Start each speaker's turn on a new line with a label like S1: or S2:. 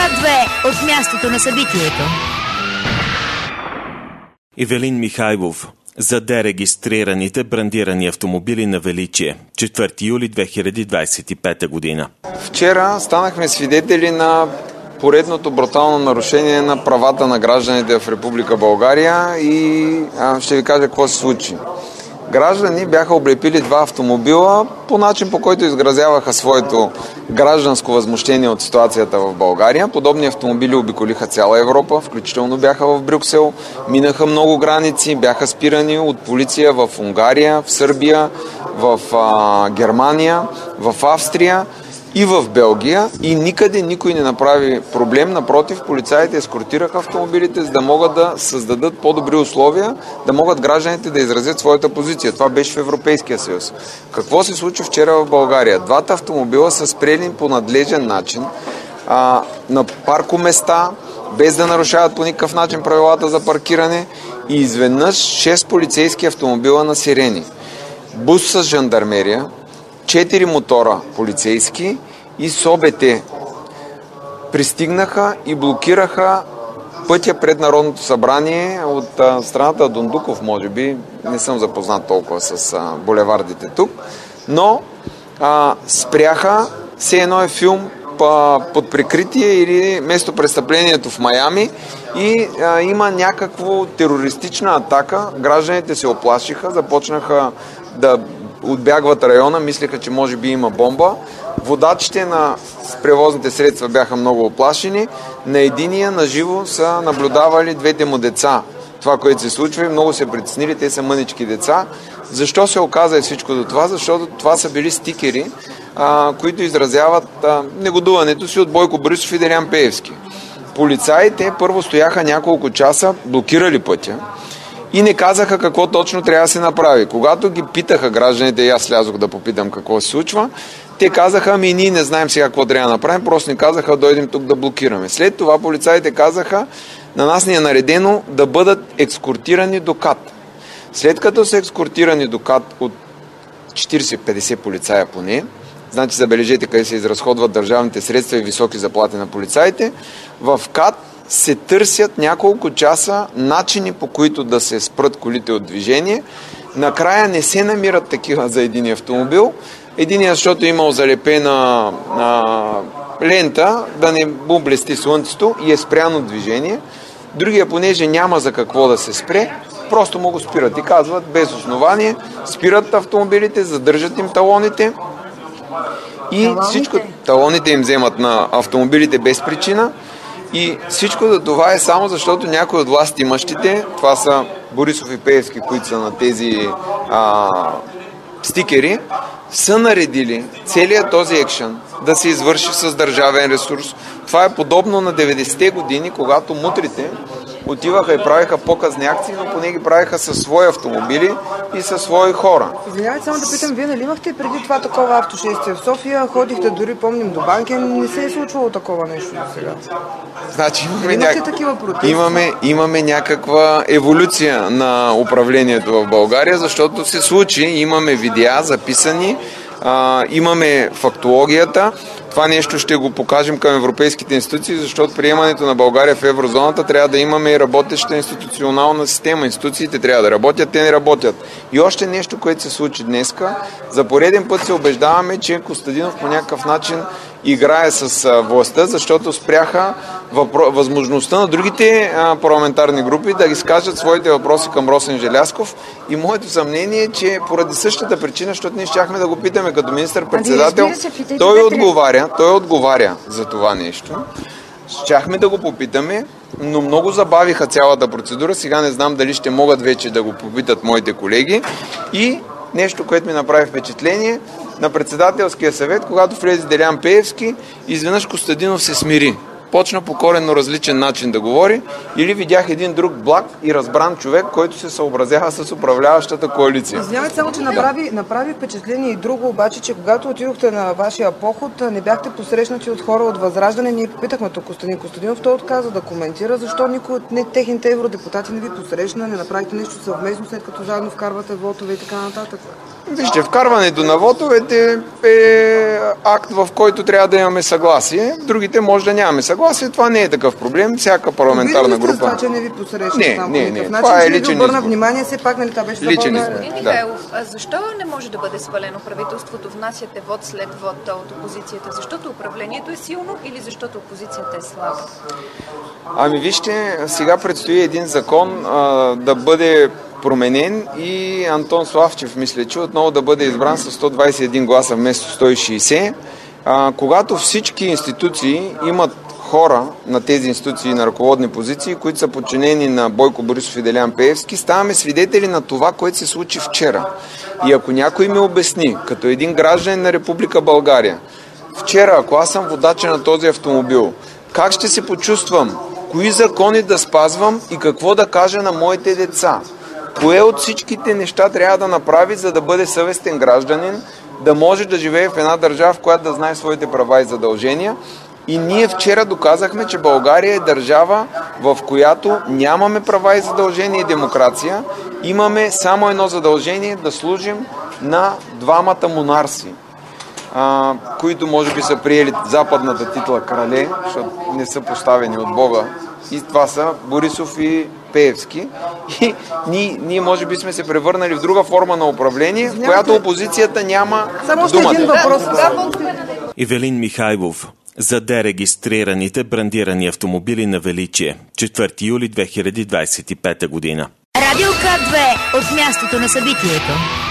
S1: Свят 2 от мястото на събитието.
S2: Ивелин Михайлов за дерегистрираните брандирани автомобили на величие. 4 юли 2025 година.
S3: Вчера станахме свидетели на поредното брутално нарушение на правата на гражданите в Република България и ще ви кажа какво се случи. Граждани бяха облепили два автомобила по начин, по който изразяваха своето гражданско възмущение от ситуацията в България. Подобни автомобили обиколиха цяла Европа, включително бяха в Брюксел, минаха много граници, бяха спирани от полиция в Унгария, в Сърбия, в Германия, в Австрия и в Белгия, и никъде никой не направи проблем. Напротив, полицаите ескортираха автомобилите, за да могат да създадат по-добри условия, да могат гражданите да изразят своята позиция. Това беше в Европейския съюз. Какво се случи вчера в България? Двата автомобила са спрели по надлежен начин на паркоместа, без да нарушават по никакъв начин правилата за паркиране, и изведнъж 6 полицейски автомобила на сирени, бус с жандармерия, 4 мотора полицейски и СОБТ пристигнаха и блокираха пътя пред Народното събрание от страната Дондуков, може би. Не съм запознат толкова с булевардите тук, но спряха, все едно е филм под прикритие или местопрестъплението в Майами, и има някаква терористична атака. Гражданите се оплашиха, започнаха да отбягват района, мислеха, че може би има бомба. Водачите на превозните средства бяха много оплашени. На единия наживо са наблюдавали двете му деца. Това, което се случва, и много се притеснили, те са мънички деца. Защо се оказа всичко до това? Защото това са били стикери, които изразяват негодуването си от Бойко Борисов и Делян Пеевски. Полицаите първо стояха няколко часа, блокирали пътя и не казаха какво точно трябва да се направи. Когато ги питаха гражданите, и аз слязох да попитам какво се случва, те казаха: ами ние не знаем сега какво трябва да направим, просто ни казаха дойдем тук да блокираме. След това полицаите казаха: на нас ни е наредено да бъдат екскортирани до КАТ. След като са екскортирани до КАТ от 40-50 полицая поне, значи забележете къде се изразходват държавните средства и високи заплати на полицаите, в КАТ се търсят няколко часа начини, по които да се спрат колите от движение. Накрая не се намират такива за един автомобил. Единият, защото имал залепена лента, да не му блести слънцето, и е спряно движение. Другия, понеже няма за какво да се спре, просто му го спират и казват без основание, спират автомобилите, задържат им талоните и всичко, талоните им вземат на автомобилите без причина. И всичко за това е само защото някои от властимащите, това са Борисов и Пеевски, които са на тези стикери, са наредили целият този екшън да се извърши с държавен ресурс. Това е подобно на 90-те години, когато мутрите отиваха и правиха показни акции, но поне ги правиха със свои автомобили и със свои хора.
S4: Извинявайте, само да питам, вие нали имахте преди това такова автошествие в София? Ходихте, дори помним, до Банкен, не се е случвало такова нещо до сега.
S3: Значи имаме някаква еволюция на управлението в България, защото се случи, имаме видеа записани, имаме фактологията. Това нещо ще го покажем към европейските институции, защото приемането на България в еврозоната трябва да имаме и работеща институционална система. Институциите трябва да работят, те не работят. И още нещо, което се случи днеска. За пореден път се убеждаваме, че Костадинов по някакъв начин играе с властта, защото спряха възможността на другите парламентарни групи да изкажат своите въпроси към Росен Желязков. И моето съмнение е, че поради същата причина, защото ние щяхме да го питаме като министър-председател, той отговаря за това нещо. Щяхме да го попитаме, но много забавиха цялата процедура. Сега не знам дали ще могат вече да го попитат моите колеги. И нещо, което ми направи впечатление, на председателския съвет, когато влезе Делян Пеевски, изведнъж Костадинов се смири. Почна по коренно различен начин да говори, или видях един друг благ и разбран човек, който се съобразява с управляващата коалиция.
S4: Извинявайте, само че направи впечатление и друго, обаче, че когато отидохте на вашия поход, не бяхте посрещнати от хора от Възраждане. Ние попитахме тук Костадин Костадинов, той отказа да коментира, защо никой от техните евродепутати не ви посрещна, не направите нещо съвместно, след като заедно вкарвате вотове и така нататък.
S3: Вижте, вкарването на вотовете е акт, в който трябва да имаме съгласие. Другите може да нямаме съгласие. Това не е такъв проблем. Всяка парламентарна група...
S4: Това, че не ви посреща
S3: не. Това е личен избор.
S4: Внимание, все пак, нали, това беше
S3: личен избор.
S5: Михайлов, защо не може да бъде свалено правителството? Внасяте вод след вод от опозицията? Защото управлението е силно или защото опозицията е слаба?
S3: Ами вижте, сега предстои един закон да бъде променен и Антон Славчев, мисля, че отново да бъде избран с 121 гласа вместо 160. Когато всички институции имат хора на тези институции на ръководни позиции, които са подчинени на Бойко Борисов и Делян Пеевски, ставаме свидетели на това, което се случи вчера. И ако някой ми обясни, като един гражданин на Република България, вчера, ако аз съм водача на този автомобил, как ще се почувствам, кои закони да спазвам и какво да кажа на моите деца? Кое от всичките неща трябва да направи, за да бъде съвестен гражданин, да може да живее в една държава, в която да знае своите права и задължения? И ние вчера доказахме, че България е държава, в която нямаме права и задължения и демокрация. Имаме само едно задължение – да служим на двамата монарси, които може би са приели западната титла крале, защото не са поставени от Бога. И това са Борисов и Пеевски. И ние може би сме се превърнали в друга форма на управление, в която опозицията няма думата.
S2: Ивелин Михайлов за дерегистрираните брандирани автомобили на Величие. 4 юли 2025 година.
S1: Радио К2 от мястото на събитието.